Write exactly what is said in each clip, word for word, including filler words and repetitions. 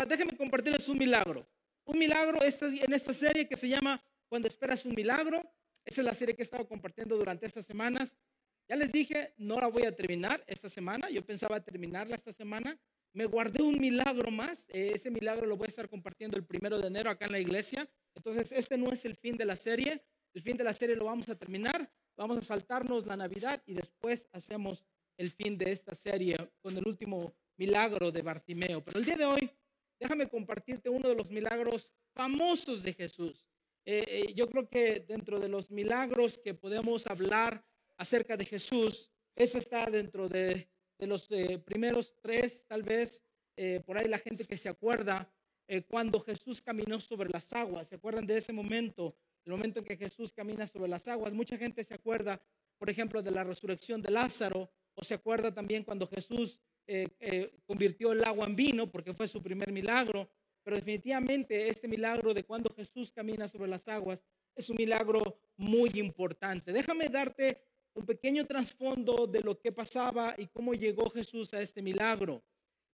uh, déjenme compartirles un milagro. Un milagro esta, en esta serie que se llama Cuando esperas un milagro. Esa es la serie que he estado compartiendo durante estas semanas. Ya les dije, no la voy a terminar esta semana. Yo pensaba terminarla esta semana. Me guardé un milagro más. Eh, ese milagro lo voy a estar compartiendo el primero de enero acá en la iglesia. Entonces, este no es el fin de la serie. El fin de la serie lo vamos a terminar. Vamos a saltarnos la Navidad y después hacemos el fin de esta serie con el último milagro de Bartimeo. Pero el día de hoy, déjame compartirte uno de los milagros famosos de Jesús. Eh, eh, yo creo que dentro de los milagros que podemos hablar acerca de Jesús, ese está dentro de, de los eh, primeros tres, tal vez. Eh, por ahí la gente que se acuerda eh, cuando Jesús caminó sobre las aguas. ¿Se acuerdan de ese momento? El momento en que Jesús camina sobre las aguas. Mucha gente se acuerda, por ejemplo, de la resurrección de Lázaro, o se acuerda también cuando Jesús eh, eh, convirtió el agua en vino, porque fue su primer milagro. Pero definitivamente este milagro de cuando Jesús camina sobre las aguas es un milagro muy importante. Déjame darte un pequeño trasfondo de lo que pasaba y cómo llegó Jesús a este milagro.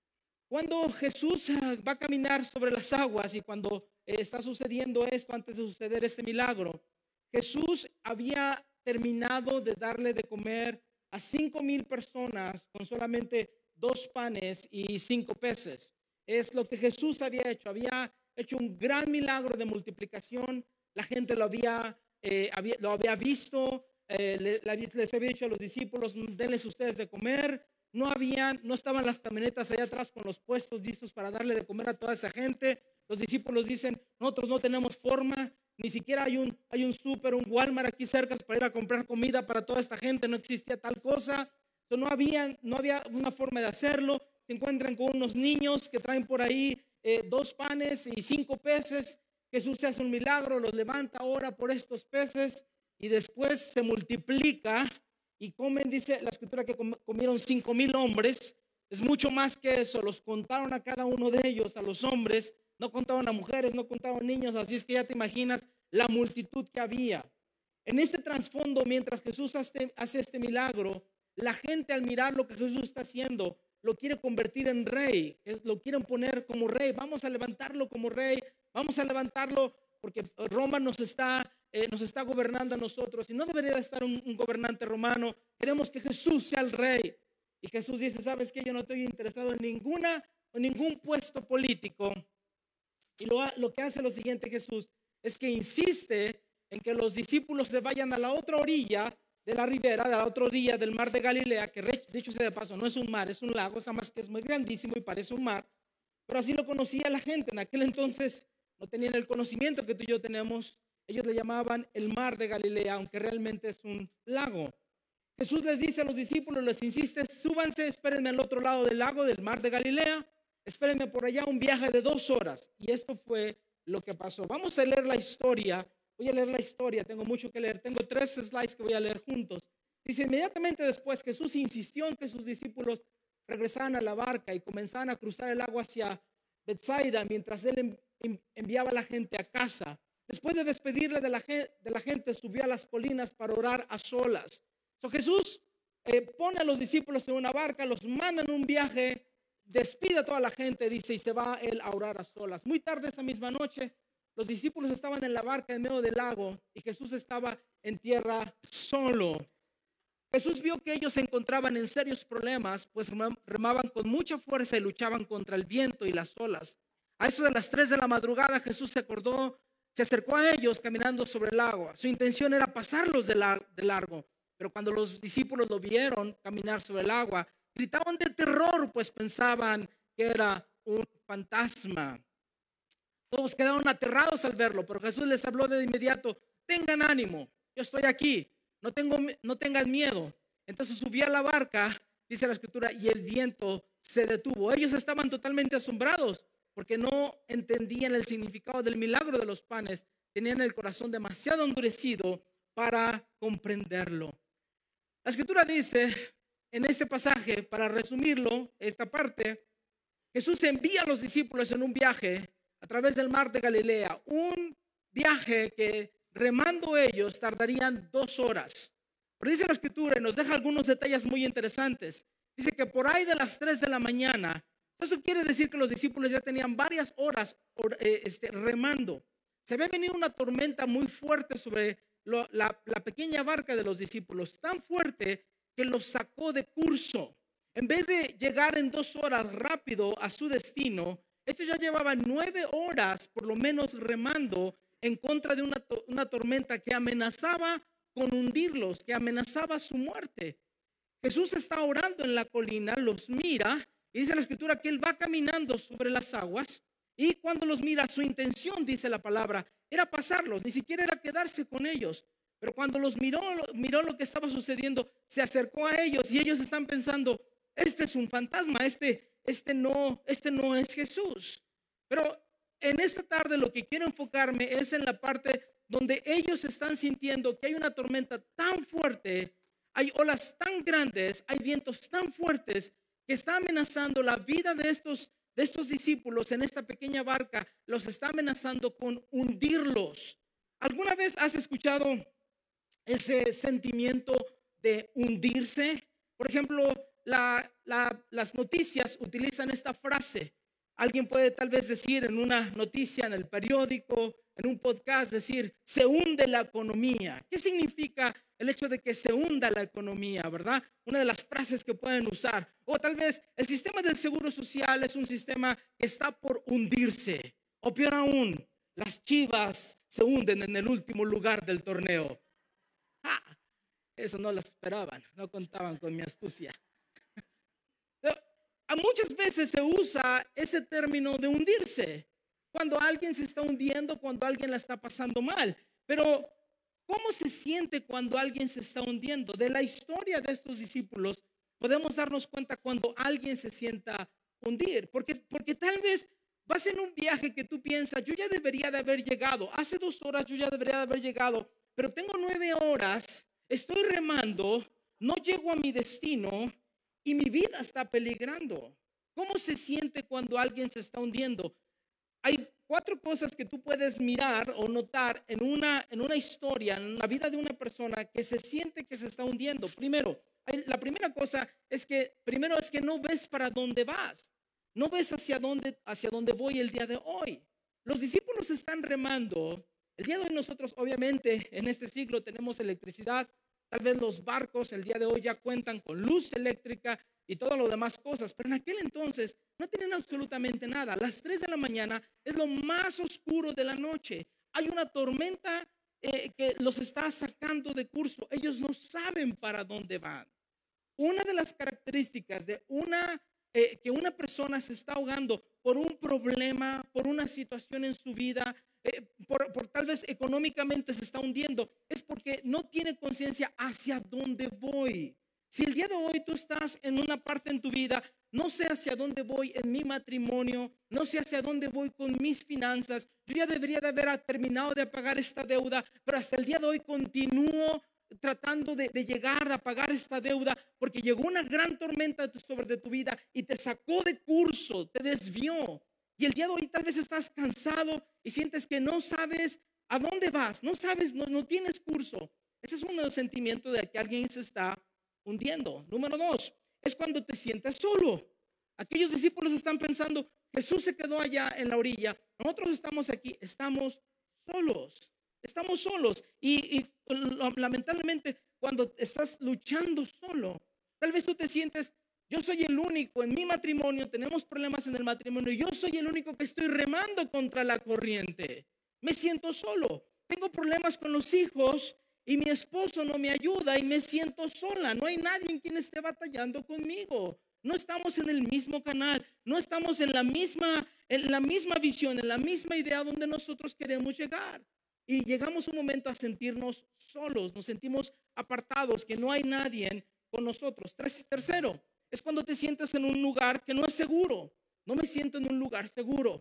Cuando Jesús va a caminar sobre las aguas y cuando está sucediendo esto, antes de suceder este milagro, Jesús había terminado de darle de comer a cinco mil personas con solamente dos panes y cinco peces. Es lo que Jesús había hecho. Había hecho un gran milagro de multiplicación. La gente lo había, eh, había, lo había visto. Eh, les, les había dicho a los discípulos, denles ustedes de comer. No habían, no estaban las camionetas allá atrás con los puestos listos para darle de comer a toda esa gente. Los discípulos dicen, nosotros no tenemos forma, ni siquiera hay un, hay un súper, un Walmart aquí cerca para ir a comprar comida para toda esta gente. No existía tal cosa. No había, no había una forma de hacerlo. Se encuentran con unos niños que traen por ahí eh, dos panes y cinco peces. Jesús se hace un milagro, los levanta, ora por estos peces y después se multiplica y comen, dice la escritura que comieron cinco mil hombres. Es mucho más que eso, los contaron a cada uno de ellos, a los hombres, no contaron a mujeres, no contaron niños, así es que ya te imaginas la multitud que había. En este trasfondo, mientras Jesús hace, hace este milagro, la gente al mirar lo que Jesús está haciendo, lo quiere convertir en rey, es, lo quieren poner como rey. Vamos a levantarlo como rey, vamos a levantarlo porque Roma nos está, eh, nos está gobernando a nosotros y no debería de estar un, un gobernante romano. Queremos que Jesús sea el rey. Y Jesús dice, ¿sabes qué? Yo no estoy interesado en ninguna, en ningún puesto político. Y lo, lo que hace lo siguiente Jesús es que insiste en que los discípulos se vayan a la otra orilla de la ribera, de la otra orilla del mar de Galilea, que dicho sea de paso, no es un mar, es un lago, está más que es muy grandísimo y parece un mar, pero así lo conocía la gente. En aquel entonces no tenían el conocimiento que tú y yo tenemos. Ellos le llamaban el mar de Galilea, aunque realmente es un lago. Jesús les dice a los discípulos, les insiste, súbanse, espérenme al otro lado del lago, del mar de Galilea, espérenme por allá, un viaje de dos horas. Y esto fue lo que pasó. Vamos a leer la historia. Voy a leer la historia, tengo mucho que leer. Tengo tres slides que voy a leer juntos. Dice, inmediatamente después Jesús insistió en que sus discípulos regresaran a la barca y comenzaran a cruzar el agua hacia Betsaida mientras él enviaba a la gente a casa. Después de despedirle de la, de la gente, subió a las colinas para orar a solas. So, Jesús eh, pone a los discípulos en una barca, los manda en un viaje, despide a toda la gente, dice, y se va él a orar a solas. Muy tarde esa misma noche, los discípulos estaban en la barca en medio del lago y Jesús estaba en tierra solo. Jesús vio que ellos se encontraban en serios problemas, pues remaban con mucha fuerza y luchaban contra el viento y las olas. A eso de las tres de la madrugada, Jesús se acordó, se acercó a ellos caminando sobre el agua. Su intención era pasarlos de, la, de largo, pero cuando los discípulos lo vieron caminar sobre el agua, gritaban de terror, pues pensaban que era un fantasma. Todos quedaron aterrados al verlo, pero Jesús les habló de inmediato, tengan ánimo, yo estoy aquí, no, tengo, no tengan miedo. Entonces subió a la barca, dice la escritura, y el viento se detuvo. Ellos estaban totalmente asombrados porque no entendían el significado del milagro de los panes, tenían el corazón demasiado endurecido para comprenderlo. La escritura dice en este pasaje, para resumirlo, esta parte, Jesús envía a los discípulos en un viaje a través del mar de Galilea, un viaje que remando ellos tardarían dos horas. Pero dice la escritura y nos deja algunos detalles muy interesantes. Dice que por ahí de las tres de la mañana Eso quiere decir que los discípulos ya tenían varias horas eh, este, remando. Se había venido una tormenta muy fuerte sobre lo, la, la pequeña barca de los discípulos, tan fuerte que los sacó de curso. En vez de llegar en dos horas rápido a su destino, estos ya llevaban nueve horas por lo menos remando en contra de una, una tormenta que amenazaba con hundirlos, que amenazaba su muerte. Jesús está orando en la colina, los mira y dice la escritura que él va caminando sobre las aguas, y cuando los mira, su intención, dice la palabra, era pasarlos, ni siquiera era quedarse con ellos. Pero cuando los miró, miró lo que estaba sucediendo, se acercó a ellos y ellos están pensando, este es un fantasma, este, este, no, este no es Jesús. Pero en esta tarde lo que quiero enfocarme es en la parte donde ellos están sintiendo que hay una tormenta tan fuerte, hay olas tan grandes, hay vientos tan fuertes que está amenazando la vida de estos, de estos discípulos en esta pequeña barca, los está amenazando con hundirlos. ¿Alguna vez has escuchado ese sentimiento de hundirse? Por ejemplo, la, la, las noticias utilizan esta frase. Alguien puede tal vez decir en una noticia, en el periódico, en un podcast, decir, se hunde la economía. ¿Qué significa el hecho de que se hunda la economía, verdad? Una de las frases que pueden usar. O tal vez el sistema del seguro social es un sistema que está por hundirse. O peor aún, las Chivas se hunden en el último lugar del torneo. ¡Ah! Eso no lo esperaban, no contaban con mi astucia. A muchas veces se usa ese término de hundirse, cuando alguien se está hundiendo, cuando alguien la está pasando mal. Pero, ¿cómo se siente cuando alguien se está hundiendo? De la historia de estos discípulos, podemos darnos cuenta cuando alguien se sienta hundir. Porque, porque tal vez vas en un viaje que tú piensas, yo ya debería de haber llegado. Hace dos horas yo ya debería de haber llegado, pero tengo nueve horas, estoy remando, no llego a mi destino y mi vida está peligrando. ¿Cómo se siente cuando alguien se está hundiendo? Hay cuatro cosas que tú puedes mirar o notar en una, en una historia, en la vida de una persona que se siente que se está hundiendo. Primero, la primera cosa es que, primero es que no ves para dónde vas. No ves hacia dónde, hacia dónde voy el día de hoy. Los discípulos están remando. El día de hoy nosotros, obviamente, en este siglo tenemos electricidad. Tal vez los barcos el día de hoy ya cuentan con luz eléctrica y todo lo demás cosas, pero en aquel entonces no tenían absolutamente nada. A las tres de la mañana es lo más oscuro de la noche. Hay una tormenta eh, que los está sacando de curso. Ellos no saben para dónde van. Una de las características de una eh, que una persona se está ahogando por un problema, por una situación en su vida, eh, por, por tal vez económicamente se está hundiendo, es porque no tiene conciencia hacia dónde voy. Si el día de hoy tú estás en una parte en tu vida, no sé hacia dónde voy en mi matrimonio, no sé hacia dónde voy con mis finanzas, yo ya debería de haber terminado de pagar esta deuda, pero hasta el día de hoy continúo tratando de, de llegar a pagar esta deuda porque llegó una gran tormenta sobre de tu vida y te sacó de curso, te desvió. Y el día de hoy tal vez estás cansado y sientes que no sabes a dónde vas, no sabes, no, no tienes curso. Ese es uno de los sentimientos de que alguien se está hundiendo. Número dos, es cuando te sientes solo. Aquellos discípulos están pensando, Jesús se quedó allá en la orilla, nosotros estamos aquí, estamos solos, estamos solos. Y, y lamentablemente cuando estás luchando solo, tal vez tú te sientes, yo soy el único en mi matrimonio, tenemos problemas en el matrimonio, yo soy el único que estoy remando contra la corriente, me siento solo, tengo problemas con los hijos y mi esposo no me ayuda y me siento sola, no hay nadie en quien esté batallando conmigo, no estamos en el mismo canal, no estamos en la misma, en la misma visión, en la misma idea donde nosotros queremos llegar. Y llegamos un momento a sentirnos solos, nos sentimos apartados, que no hay nadie con nosotros. Tercero, es cuando te sientes en un lugar que no es seguro. No me siento en un lugar seguro.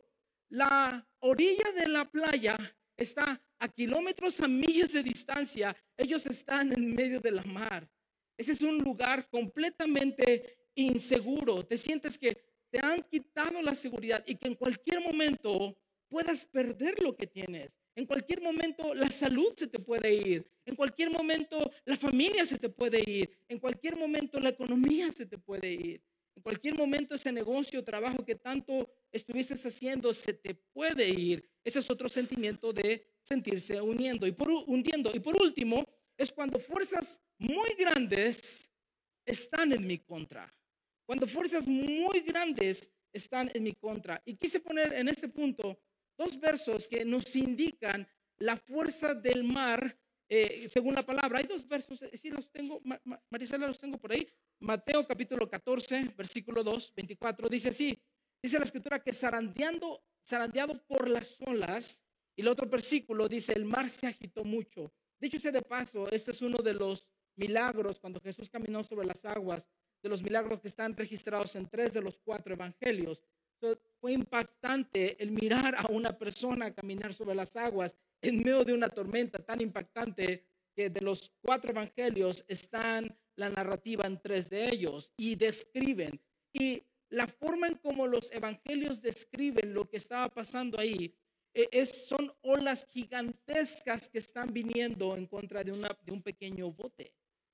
La orilla de la playa está a kilómetros, a millas de distancia. Ellos están en medio de la mar. Ese es un lugar completamente inseguro. Te sientes que te han quitado la seguridad y que en cualquier momento puedas perder lo que tienes. En cualquier momento la salud se te puede ir. En cualquier momento la familia se te puede ir. En cualquier momento la economía se te puede ir. En cualquier momento ese negocio o trabajo que tanto estuvieses haciendo se te puede ir. Ese es otro sentimiento de sentirse uniendo y por, hundiendo. Y por último, es cuando fuerzas muy grandes están en mi contra. Cuando fuerzas muy grandes están en mi contra. Y quise poner en este punto dos versos que nos indican la fuerza del mar eh, según la palabra. Hay dos versos, eh, sí los tengo, Ma- Ma- Marisela, los tengo por ahí. Mateo capítulo catorce, versículo dos, veinticuatro, dice así, dice la escritura que zarandeando, zarandeado por las olas, y el otro versículo dice, el mar se agitó mucho. Dicho sea de paso, este es uno de los milagros cuando Jesús caminó sobre las aguas, de los milagros que están registrados en tres de los cuatro evangelios. So, fue impactante el mirar a una persona caminar sobre las aguas en medio de una tormenta tan impactante que de los cuatro evangelios están la narrativa en tres de ellos y describen. Y la forma en cómo los evangelios describen lo que estaba pasando ahí eh, es, son olas gigantescas que están viniendo en contra de, una, de un pequeño bote.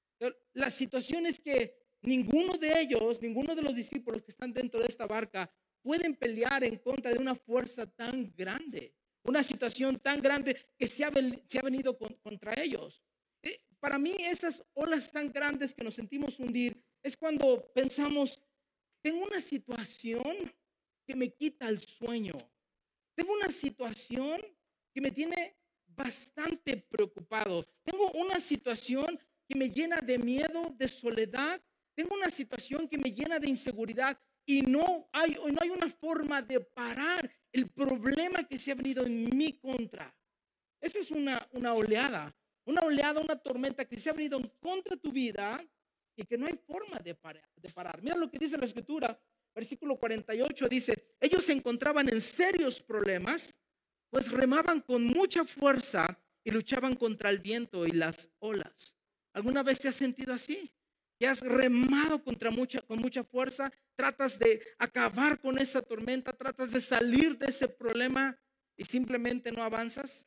La situación es que ninguno de ellos, ninguno de los discípulos que están dentro de esta barca pueden pelear en contra de una fuerza tan grande, una situación tan grande que se ha, se ha venido con, contra ellos. Eh, para mí esas olas tan grandes que nos sentimos hundir es cuando pensamos, tengo una situación que me quita el sueño, tengo una situación que me tiene bastante preocupado, tengo una situación que me llena de miedo, de soledad, tengo una situación que me llena de inseguridad y no hay, no hay una forma de parar el problema que se ha venido en mi contra. Eso es una, una oleada, una oleada, una tormenta que se ha venido en contra de tu vida y que no hay forma de parar, de parar. Mira lo que dice la escritura, versículo cuarenta y ocho dice, ellos se encontraban en serios problemas, pues remaban con mucha fuerza y luchaban contra el viento y las olas. ¿Alguna vez te has sentido así? Que has remado contra mucha, con mucha fuerza, tratas de acabar con esa tormenta, tratas de salir de ese problema y simplemente no avanzas.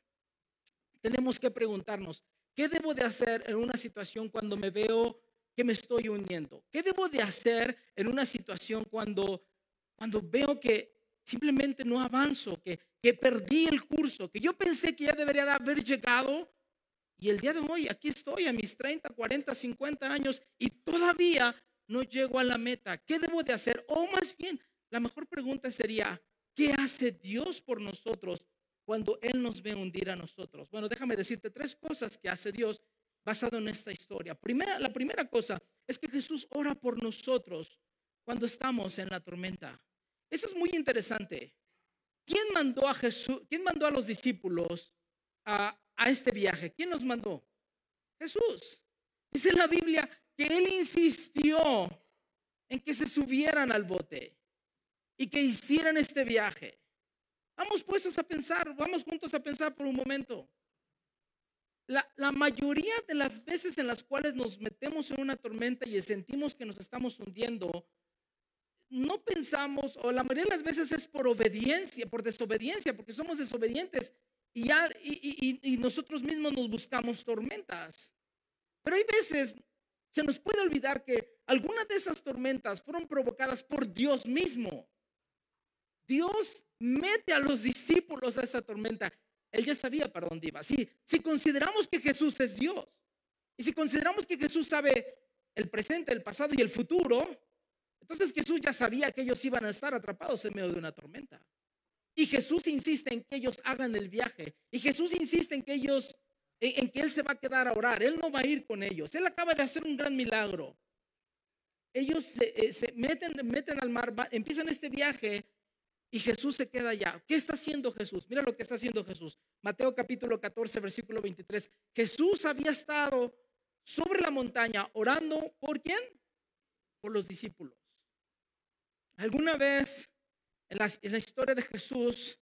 Tenemos que preguntarnos, ¿qué debo de hacer en una situación cuando me veo que me estoy hundiendo? ¿Qué debo de hacer en una situación cuando, cuando veo que simplemente no avanzo, que, que perdí el curso, que yo pensé que ya debería de haber llegado? Y el día de hoy, aquí estoy a mis treinta, cuarenta, cincuenta años y todavía no llego a la meta. ¿Qué debo de hacer? O más bien, la mejor pregunta sería, ¿qué hace Dios por nosotros cuando Él nos ve hundir a nosotros? Bueno, déjame decirte tres cosas que hace Dios basado en esta historia. Primera, la primera cosa es que Jesús ora por nosotros cuando estamos en la tormenta. Eso es muy interesante. ¿Quién mandó a Jesús? ¿Quién mandó a los discípulos a, a este viaje? ¿Quién los mandó? Jesús. Dice la Biblia que Él insistió en que se subieran al bote y que hicieran este viaje. Vamos puestos a pensar, vamos juntos a pensar por un momento. La, la mayoría de las veces en las cuales nos metemos en una tormenta y sentimos que nos estamos hundiendo, no pensamos, o la mayoría de las veces es por obediencia, por desobediencia, porque somos desobedientes y, ya, y, y, y nosotros mismos nos buscamos tormentas. Pero hay veces se nos puede olvidar que algunas de esas tormentas fueron provocadas por Dios mismo. Dios mete a los discípulos a esa tormenta. Él ya sabía para dónde iba. Si, si consideramos que Jesús es Dios y si consideramos que Jesús sabe el presente, el pasado y el futuro, entonces Jesús ya sabía que ellos iban a estar atrapados en medio de una tormenta. Y Jesús insiste en que ellos hagan el viaje. Y Jesús insiste en que ellos, en, en que Él se va a quedar a orar. Él no va a ir con ellos. Él acaba de hacer un gran milagro. Ellos se, eh, se meten, meten al mar, va, empiezan este viaje y Jesús se queda allá. ¿Qué está haciendo Jesús? Mira lo que está haciendo Jesús. Mateo capítulo catorce, versículo veintitrés. Jesús había estado sobre la montaña orando. ¿Por quién? Por los discípulos. Alguna vez en la, en la historia de Jesús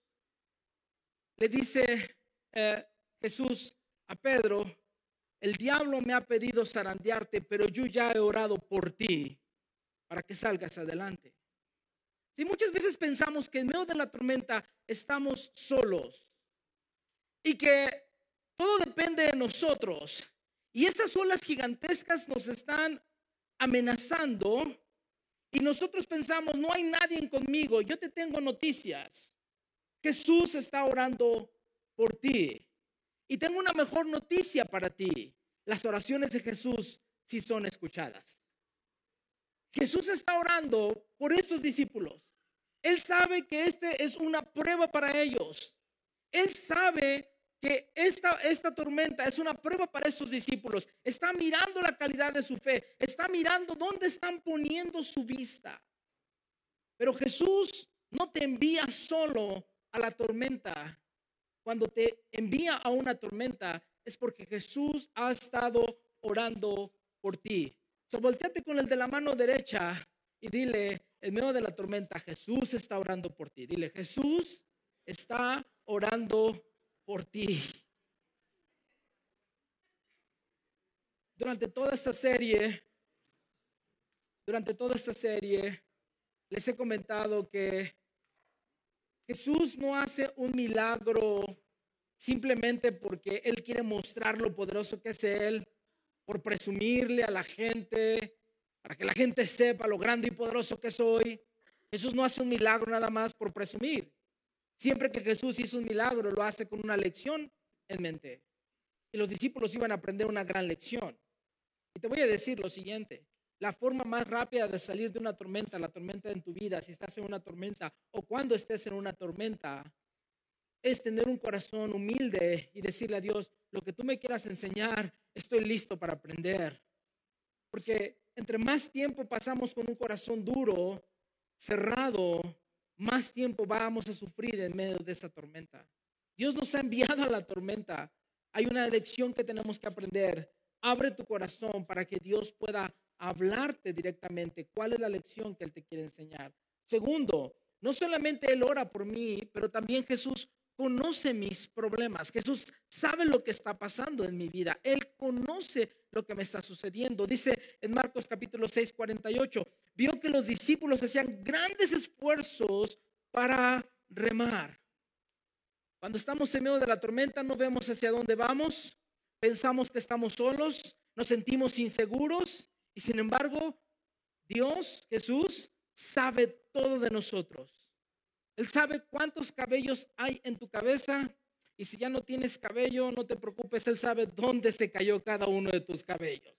le dice eh, Jesús a Pedro, el diablo me ha pedido zarandearte, pero yo ya he orado por ti para que salgas adelante. Si muchas veces pensamos que en medio de la tormenta estamos solos y que todo depende de nosotros y estas olas gigantescas nos están amenazando Y nosotros pensamos, no hay nadie conmigo. Yo te tengo noticias. Jesús está orando por ti. Y tengo una mejor noticia para ti. Las oraciones de Jesús sí son escuchadas. Jesús está orando por estos discípulos. Él sabe que este es una prueba para ellos. Él sabe que esta, esta tormenta es una prueba para estos discípulos. Está mirando la calidad de su fe. Está mirando dónde están poniendo su vista. Pero Jesús no te envía solo a la tormenta. Cuando te envía a una tormenta es porque Jesús ha estado orando por ti. So, volteate con el de la mano derecha y dile, en medio de la tormenta, Jesús está orando por ti. Dile, Jesús está orando por ti. Durante toda esta serie, durante toda esta serie, les he comentado que Jesús no hace un milagro simplemente porque Él quiere mostrar lo poderoso que es Él, por presumirle a la gente, para que la gente sepa lo grande y poderoso que soy. Jesús no hace un milagro nada más por presumir. Siempre que Jesús hizo un milagro, lo hace con una lección en mente. Y los discípulos iban a aprender una gran lección. Y te voy a decir lo siguiente. La forma más rápida de salir de una tormenta, la tormenta en tu vida, si estás en una tormenta o cuando estés en una tormenta, es tener un corazón humilde y decirle a Dios, lo que tú me quieras enseñar, estoy listo para aprender. Porque entre más tiempo pasamos con un corazón duro, cerrado, más tiempo vamos a sufrir en medio de esa tormenta. Dios nos ha enviado a la tormenta. Hay una lección que tenemos que aprender. Abre tu corazón para que Dios pueda hablarte directamente. ¿Cuál es la lección que Él te quiere enseñar? Segundo, no solamente Él ora por mí, pero también Jesús conoce mis problemas. Jesús sabe lo que está pasando en mi vida. Él conoce lo que me está sucediendo. Dice en Marcos capítulo seis, cuarenta y ocho, vio que los discípulos hacían grandes esfuerzos para remar. Cuando estamos en medio de la tormenta no vemos hacia dónde vamos, pensamos que estamos solos, nos sentimos inseguros y sin embargo Dios, Jesús, sabe todo de nosotros. Él sabe cuántos cabellos hay en tu cabeza y si ya no tienes cabello, no te preocupes, Él sabe dónde se cayó cada uno de tus cabellos.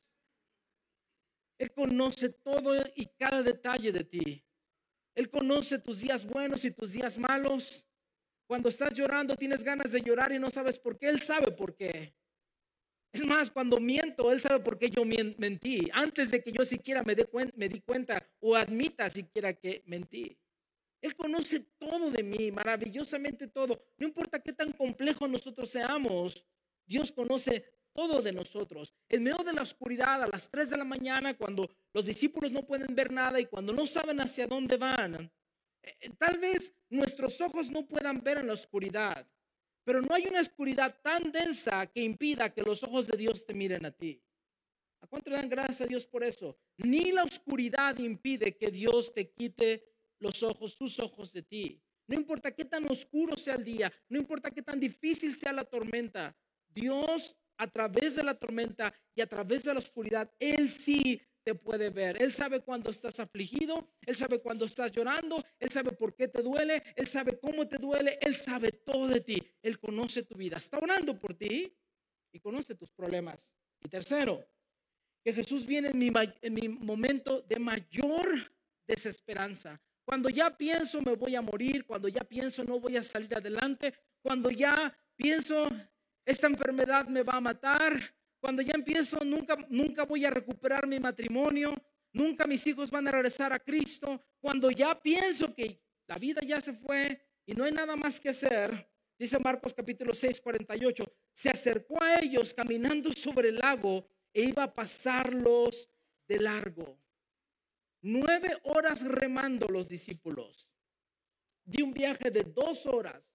Él conoce todo y cada detalle de ti. Él conoce tus días buenos y tus días malos. Cuando estás llorando, tienes ganas de llorar y no sabes por qué, Él sabe por qué. Es más, cuando miento, Él sabe por qué yo mentí, antes de que yo siquiera me, dé cuen- me di cuenta o admita siquiera que mentí. Él conoce todo de mí, maravillosamente todo. No importa qué tan complejo nosotros seamos, Dios conoce todo de nosotros. En medio de la oscuridad, a las tres de la mañana, cuando los discípulos no pueden ver nada y cuando no saben hacia dónde van, eh, tal vez nuestros ojos no puedan ver en la oscuridad, pero no hay una oscuridad tan densa que impida que los ojos de Dios te miren a ti. ¿A cuánto le dan gracias a Dios por eso? Ni la oscuridad impide que Dios te quite los ojos, sus ojos de ti. No importa qué tan oscuro sea el día, no importa qué tan difícil sea la tormenta, Dios a través de la tormenta y a través de la oscuridad, Él sí te puede ver. Él sabe cuando estás afligido, Él sabe cuando estás llorando, Él sabe por qué te duele, Él sabe cómo te duele, Él sabe todo de ti, Él conoce tu vida, está orando por ti y conoce tus problemas. Y tercero, que Jesús viene en mi, en mi momento de mayor desesperanza. Cuando ya pienso me voy a morir, cuando ya pienso no voy a salir adelante, cuando ya pienso esta enfermedad me va a matar, cuando ya empiezo nunca, nunca voy a recuperar mi matrimonio, nunca mis hijos van a regresar a Cristo, cuando ya pienso que la vida ya se fue y no hay nada más que hacer, dice Marcos capítulo seis, cuarenta y ocho, se acercó a ellos caminando sobre el lago e iba a pasarlos de largo. Nueve horas remando los discípulos. De un viaje de dos horas,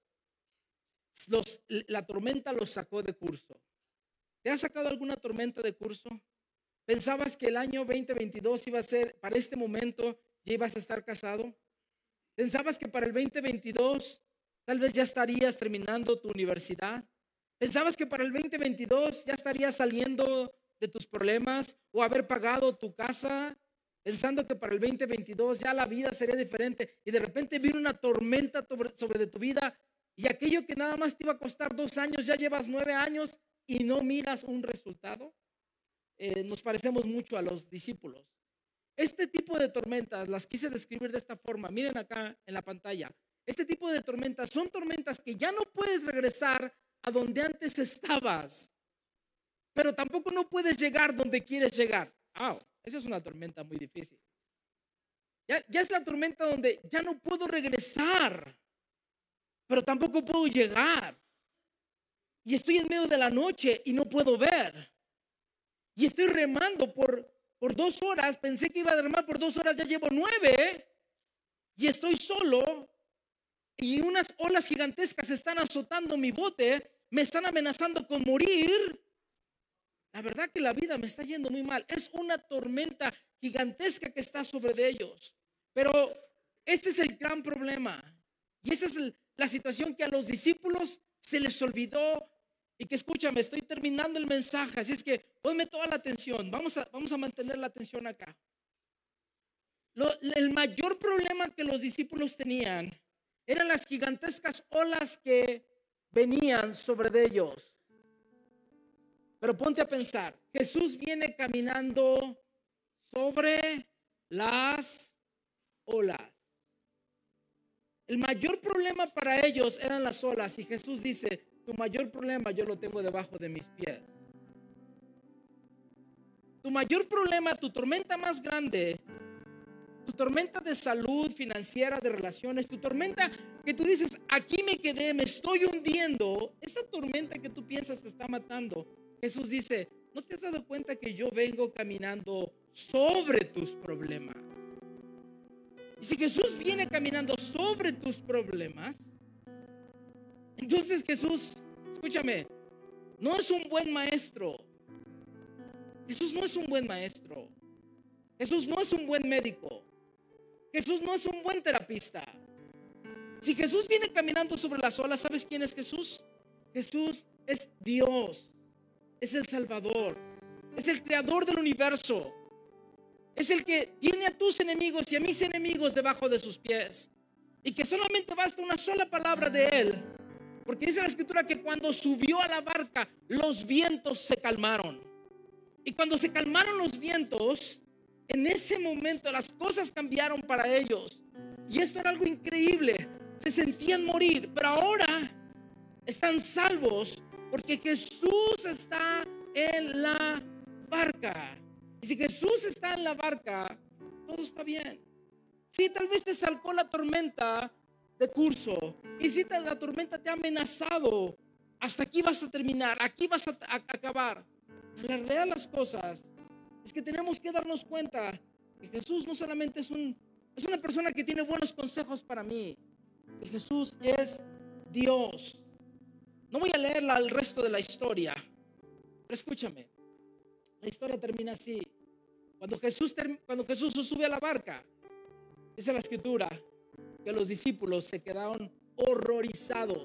los, la tormenta los sacó de curso. ¿Te ha sacado alguna tormenta de curso? ¿Pensabas que el año veinte veintidós iba a ser, para este momento, ya ibas a estar casado? ¿Pensabas que para el veinte veintidós tal vez ya estarías terminando tu universidad? ¿Pensabas que para el veinte veintidós ya estarías saliendo de tus problemas o haber pagado tu casa pensando que para el veinte veintidós ya la vida sería diferente, y de repente viene una tormenta sobre, sobre de tu vida, y aquello que nada más te iba a costar dos años, ya llevas nueve años y no miras un resultado. Eh, nos parecemos mucho a los discípulos. Este tipo de tormentas las quise describir de esta forma. Miren acá en la pantalla. Este tipo de tormentas son tormentas que ya no puedes regresar a donde antes estabas, pero tampoco no puedes llegar donde quieres llegar. Ah, oh, esa es una tormenta muy difícil. Ya, ya es la tormenta donde ya no puedo regresar, pero tampoco puedo llegar. Y estoy en medio de la noche y no puedo ver. Y estoy remando por, por dos horas. Pensé que iba a remar por dos horas, ya llevo nueve. Y estoy solo. Y unas olas gigantescas están azotando mi bote. Me están amenazando con morir. La verdad que la vida me está yendo muy mal. Es una tormenta gigantesca que está sobre de ellos. Pero este es el gran problema. Y esa es el, la situación que a los discípulos se les olvidó. Y que escúchame, estoy terminando el mensaje. Así es que ponme toda la atención. Vamos a, vamos a mantener la atención acá. Lo, el mayor problema que los discípulos tenían eran las gigantescas olas que venían sobre de ellos. Pero ponte a pensar, Jesús viene caminando sobre las olas. El mayor problema para ellos eran las olas, y Jesús dice, tu mayor problema yo lo tengo debajo de mis pies. Tu mayor problema, tu tormenta más grande, tu tormenta de salud financiera, de relaciones, tu tormenta que tú dices, aquí me quedé, me estoy hundiendo, esa tormenta que tú piensas te está matando. Jesús dice, ¿no te has dado cuenta que yo vengo caminando sobre tus problemas? Y si Jesús viene caminando sobre tus problemas, entonces Jesús, escúchame, no es un buen maestro. Jesús no es un buen maestro. Jesús no es un buen médico. Jesús no es un buen terapista. Si Jesús viene caminando sobre las olas, ¿sabes quién es Jesús? Jesús es Dios. Es el Salvador, es el creador del universo, es el que tiene a tus enemigos y a mis enemigos debajo de sus pies, y que solamente basta una sola palabra de él, porque dice la escritura que cuando subió a la barca los vientos se calmaron, y cuando se calmaron los vientos, en ese momento las cosas cambiaron para ellos, y esto era algo increíble. Se sentían morir, pero ahora están salvos porque Jesús está en la barca. Y si Jesús está en la barca, todo está bien. Sí, tal vez te salcó la tormenta de curso, y si la tormenta te ha amenazado, hasta aquí vas a terminar, aquí vas a, a, a acabar. La realidad de las cosas es que tenemos que darnos cuenta que Jesús no solamente es, un, es una persona que tiene buenos consejos para mí, que Jesús es Dios. No voy a leer el resto de la historia, pero escúchame, la historia termina así. Cuando Jesús, cuando Jesús sube a la barca, dice la escritura que los discípulos se quedaron horrorizados.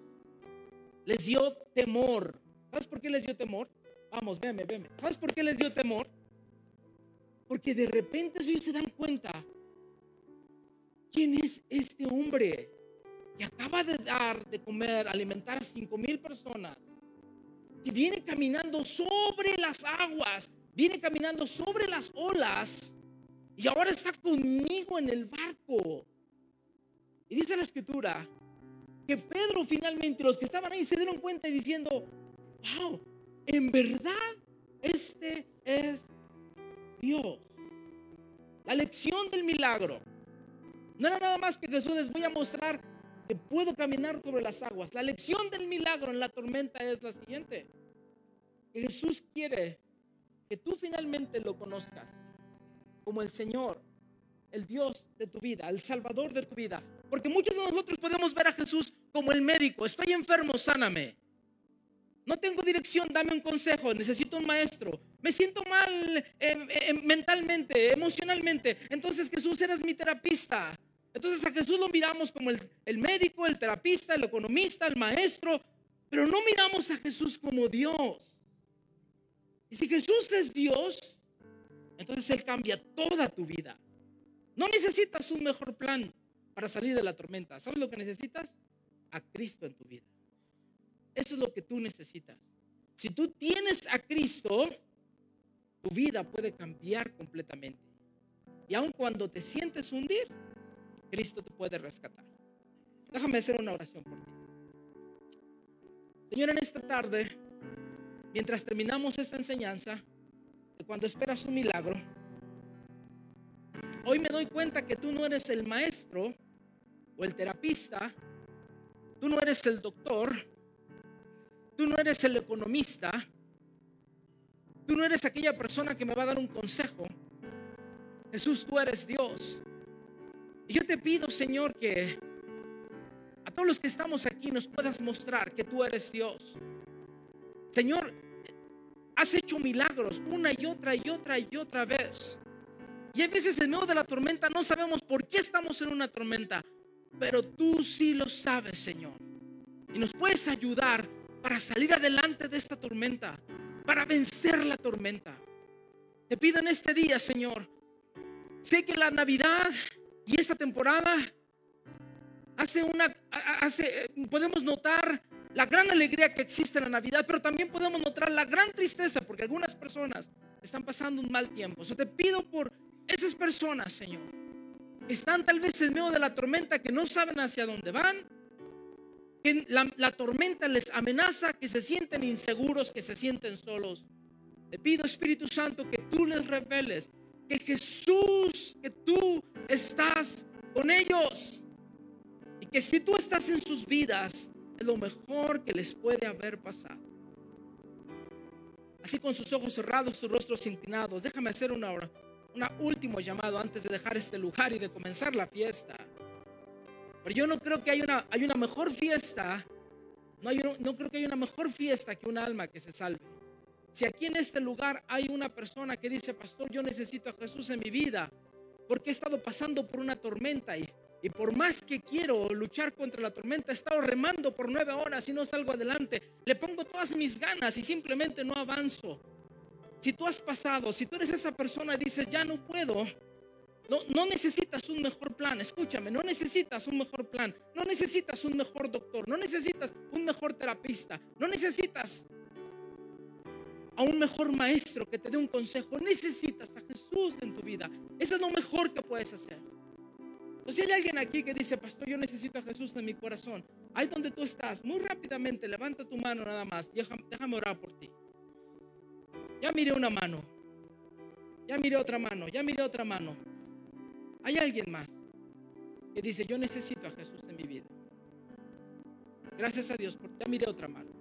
Les dio temor. ¿Sabes por qué les dio temor? Vamos, véame, véame. ¿Sabes por qué les dio temor? Porque de repente ellos se dan cuenta, ¿quién es este hombre que acaba de dar de comer, alimentar a cinco mil personas, que viene caminando sobre las aguas, viene caminando sobre las olas, y ahora está conmigo en el barco? Y dice la escritura que Pedro finalmente, los que estaban ahí, se dieron cuenta y diciendo, wow, en verdad este es Dios. La lección del milagro no era nada más que Jesús les voy a mostrar que puedo caminar sobre las aguas. La lección del milagro en la tormenta es la siguiente: que Jesús quiere que tú finalmente lo conozcas como el Señor, el Dios de tu vida, el Salvador de tu vida. Porque muchos de nosotros podemos ver a Jesús como el médico. Estoy enfermo, sáname. No tengo dirección, dame un consejo. Necesito un maestro. Me siento mal eh, eh, mentalmente, emocionalmente. Entonces Jesús, eres mi terapista. Entonces a Jesús lo miramos como el, el médico, el terapista, el economista, el maestro, pero no miramos a Jesús como Dios. Y si Jesús es Dios, entonces Él cambia toda tu vida. No necesitas un mejor plan para salir de la tormenta. ¿Sabes lo que necesitas? A Cristo en tu vida. Eso es lo que tú necesitas. Si tú tienes a Cristo, tu vida puede cambiar completamente. Y aun cuando te sientes hundir, Cristo te puede rescatar. Déjame hacer una oración por ti. Señor, en esta tarde, mientras terminamos esta enseñanza, de cuando esperas un milagro, hoy me doy cuenta que tú no eres el maestro o el terapista, tú no eres el doctor, tú no eres el economista, tú no eres aquella persona que me va a dar un consejo. Jesús, tú eres Dios. Y yo te pido, Señor, que a todos los que estamos aquí nos puedas mostrar que tú eres Dios. Señor, has hecho milagros una y otra y otra y otra vez. Y a veces en medio de la tormenta no sabemos por qué estamos en una tormenta, pero tú sí lo sabes, Señor. Y nos puedes ayudar para salir adelante de esta tormenta, para vencer la tormenta. Te pido en este día, Señor, sé que la Navidad y esta temporada hace una, hace, podemos notar la gran alegría que existe en la Navidad, pero también podemos notar la gran tristeza porque algunas personas están pasando un mal tiempo. So, te pido por esas personas, Señor, que están tal vez en medio de la tormenta, que no saben hacia dónde van, que la, la tormenta les amenaza, que se sienten inseguros, que se sienten solos. Te pido, Espíritu Santo, que tú les reveles que Jesús, que tú estás con ellos y que si tú estás en sus vidas es lo mejor que les puede haber pasado. Así, con sus ojos cerrados, sus rostros inclinados, déjame hacer una hora, un último llamado antes de dejar este lugar y de comenzar la fiesta. Pero yo no creo que hay una, hay una mejor fiesta, no, hay, no creo que haya una mejor fiesta que un alma que se salve. Si aquí en este lugar hay una persona que dice: pastor, yo necesito a Jesús en mi vida porque he estado pasando por una tormenta y, y por más que quiero luchar contra la tormenta, he estado remando por nueve horas y no salgo adelante, le pongo todas mis ganas y simplemente no avanzo. Si tú has pasado, si tú eres esa persona y dices: ya no puedo, no, no necesitas un mejor plan. Escúchame, no necesitas un mejor plan, no necesitas un mejor doctor, no necesitas un mejor terapista, no necesitas a un mejor maestro que te dé un consejo. Necesitas a Jesús en tu vida. Eso es lo mejor que puedes hacer. O si hay alguien aquí que dice: pastor, yo necesito a Jesús en mi corazón, ahí donde tú estás, muy rápidamente levanta tu mano nada más. Déjame, déjame orar por ti. Ya miré una mano, ya miré otra mano, ya miré otra mano. Hay alguien más que dice: yo necesito a Jesús en mi vida. Gracias a Dios, porque ya miré otra mano.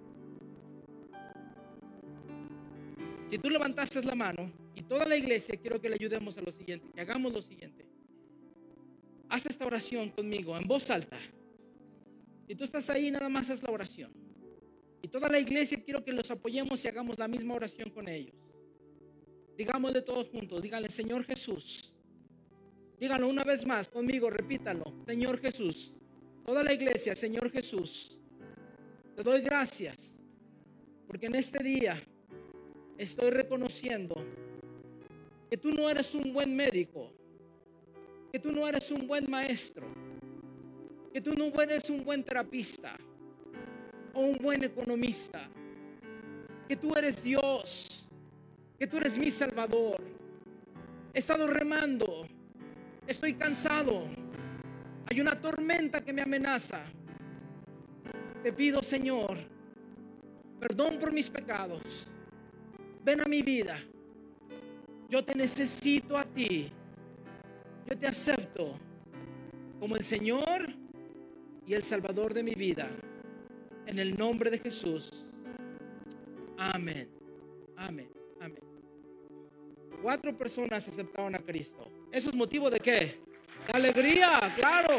Si tú levantaste la mano y toda la iglesia, quiero que le ayudemos a lo siguiente, que hagamos lo siguiente. Haz esta oración conmigo en voz alta. Si tú estás ahí, nada más haz la oración. Y toda la iglesia, quiero que los apoyemos y hagamos la misma oración con ellos. Digámosle todos juntos, díganle: Señor Jesús. Díganlo una vez más conmigo, repítalo: Señor Jesús. Toda la iglesia: Señor Jesús, te doy gracias porque en este día estoy reconociendo que tú no eres un buen médico, que tú no eres un buen maestro, que tú no eres un buen terapista o un buen economista, que tú eres Dios, que tú eres mi Salvador. He estado remando, estoy cansado, hay una tormenta que me amenaza. Te pido, Señor, perdón por mis pecados. Ven a mi vida. Yo te necesito a ti. Yo te acepto como el Señor y el Salvador de mi vida. En el nombre de Jesús. Amén. Amén. Amén. Cuatro personas aceptaron a Cristo. ¿Eso es motivo de qué? De alegría, claro.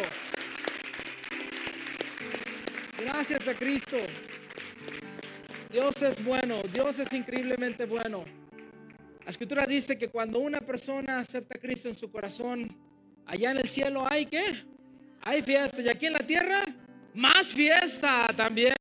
Gracias a Cristo. Dios es bueno, Dios es increíblemente bueno. La escritura dice que cuando una persona acepta a Cristo en su corazón, allá en el cielo hay ¿qué? Hay fiesta. Y aquí en la tierra, más fiesta también.